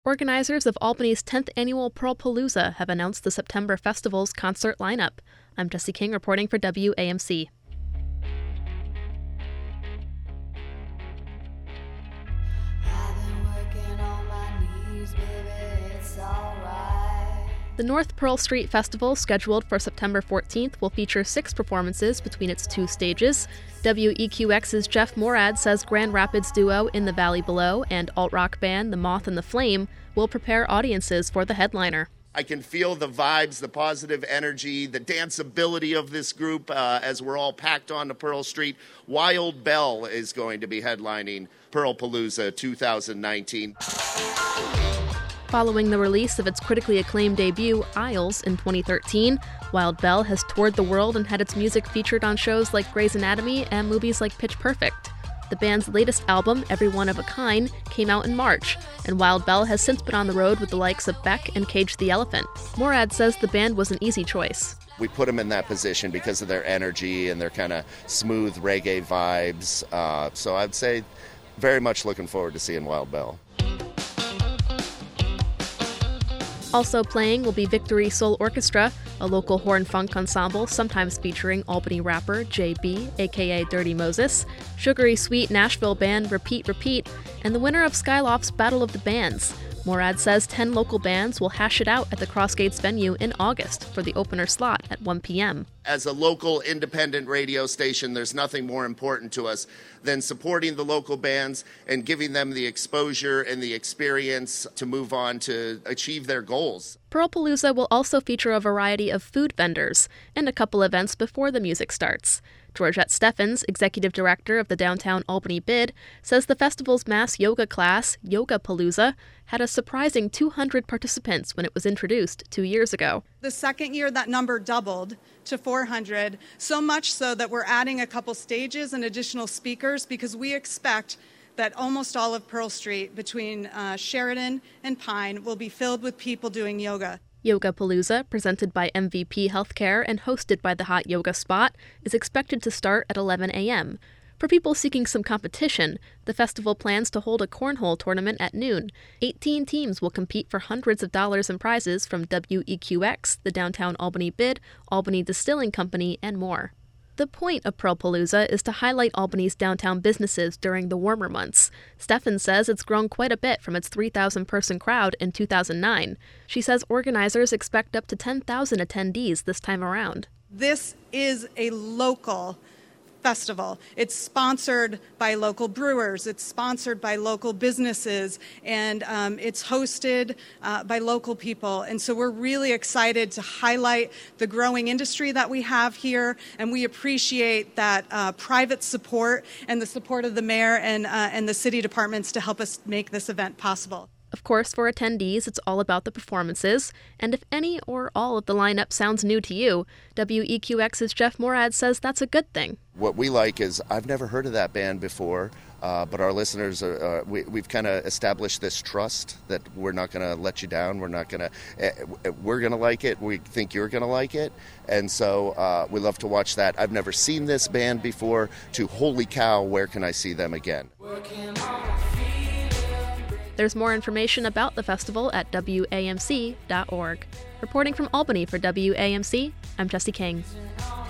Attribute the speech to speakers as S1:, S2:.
S1: Organizers of Albany's 10th annual Pearlpalooza have announced the September festival's concert lineup. I'm Jessie King reporting for WAMC. The North Pearl Street Festival, scheduled for September 14th, will feature 6 performances between its 2 stages. WEQX's Jeff Morad says Grand Rapids duo In the Valley Below and alt-rock band The Moth and the Flame will prepare audiences for the headliner.
S2: I can feel the vibes, the positive energy, the danceability of this group as we're all packed onto Pearl Street. Wild Bell is going to be headlining Pearlpalooza 2019.
S1: Following the release of its critically acclaimed debut, Isles, in 2013, Wild Bell has toured the world and had its music featured on shows like Grey's Anatomy and movies like Pitch Perfect. The band's latest album, Every One of a Kind, came out in March, and Wild Bell has since been on the road with the likes of Beck and Cage the Elephant. Morad says the band was an easy choice.
S2: We put them in that position because of their energy and their kind of smooth reggae vibes. So I'd say very much looking forward to seeing Wild Bell.
S1: Also playing will be Victory Soul Orchestra, a local horn funk ensemble sometimes featuring Albany rapper JB, aka Dirty Moses, sugary sweet Nashville band Repeat Repeat, and the winner of Skyloft's Battle of the Bands. Morad says 10 local bands will hash it out at the Crossgates venue in August for the opener slot at 1 p.m.
S2: As a local independent radio station, there's nothing more important to us than supporting the local bands and giving them the exposure and the experience to move on to achieve their goals.
S1: Pearlpalooza will also feature a variety of food vendors and a couple events before the music starts. Georgette Steffens, executive director of the Downtown Albany BID, says the festival's mass yoga class, Yogapalooza, had a surprising 200 participants when it was introduced 2 years ago.
S3: The second year, that number doubled to 400, so much so that we're adding a couple stages and additional speakers because we expect that almost all of Pearl Street between Sheridan and Pine will be filled with people doing yoga.
S1: Yogapalooza, presented by MVP Healthcare and hosted by the Hot Yoga Spot, is expected to start at 11 a.m. For people seeking some competition, the festival plans to hold a cornhole tournament at noon. 18 teams will compete for hundreds of dollars in prizes from WEQX, the Downtown Albany BID, Albany Distilling Company, and more. The point of Pearlpalooza is to highlight Albany's downtown businesses during the warmer months. Steffens says it's grown quite a bit from its 3,000-person crowd in 2009. She says organizers expect up to 10,000 attendees this time around.
S3: This is a local festival. It's sponsored by local brewers, it's sponsored by local businesses, and it's hosted by local people. And so we're really excited to highlight the growing industry that we have here, and we appreciate that private support and the support of the mayor and the city departments to help us make this event possible.
S1: Of course, for attendees, it's all about the performances, and if any or all of the lineup sounds new to you, WEQX's Jeff Morad says that's a good thing.
S2: What we like is, I've never heard of that band before, but our listeners, we've kind of established this trust that we're not going to let you down, we're going to like it, we think you're going to like it, and so we love to watch that. I've never seen this band before, to holy cow, where can I see them again?
S1: There's more information about the festival at WAMC.org. Reporting from Albany for WAMC, I'm Jessie King.